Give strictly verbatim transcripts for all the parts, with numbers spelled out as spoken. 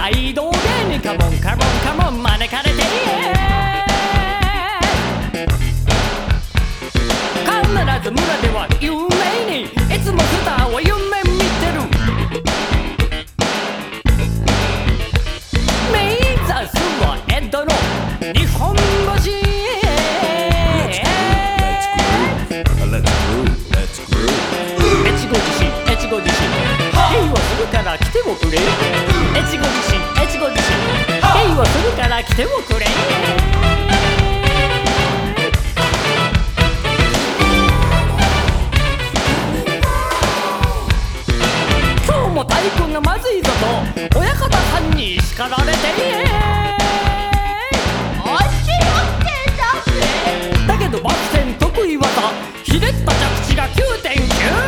大道芸にカモンカモンカモン招かれて必ず村では有名にいつもスターは夢見てる目指すは江戸の日本橋越後地震越後地震平和するから来てもくれ越後地震越後地震平和するから来てもくれ今日も太鼓がまずいぞと親方さんに叱られてだけどバク転得意技ひねった着地が きゅうてんきゅう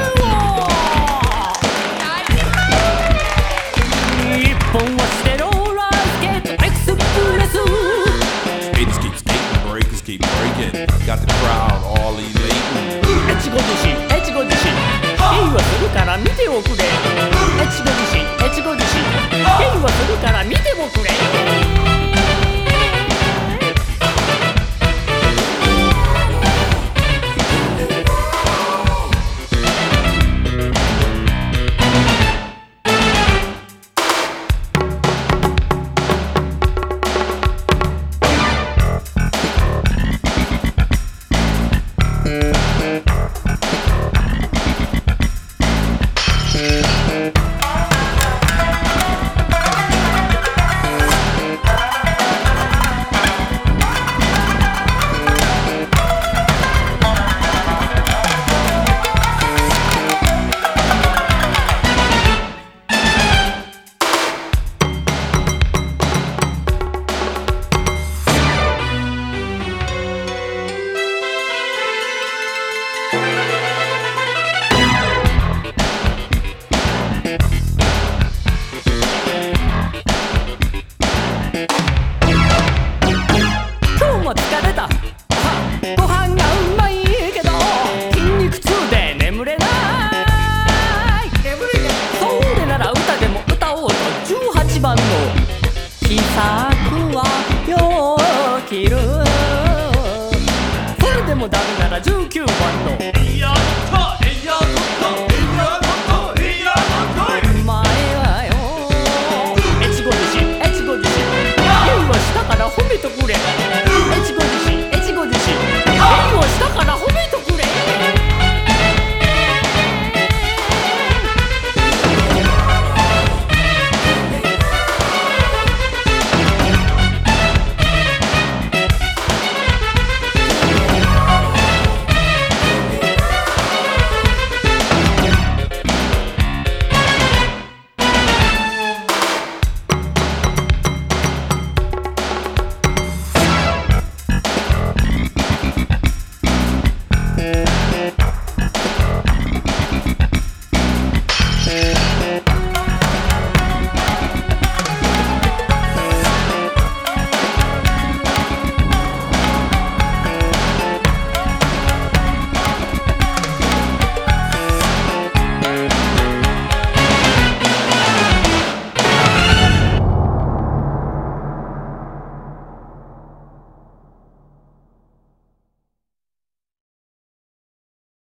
一本はしてローラースケートエクスプレス Skaters keep skating, breakers keep breaking. Got the crowd all elating. 越後地震越後地震平和するから見ておくれ越後地震越後地震平和するから見ておくれご飯がうまいけど筋肉痛で眠れないそれなら歌でも歌おうとじゅうはちばんの秘策はよう切るそれでもダメならじゅうきゅうばん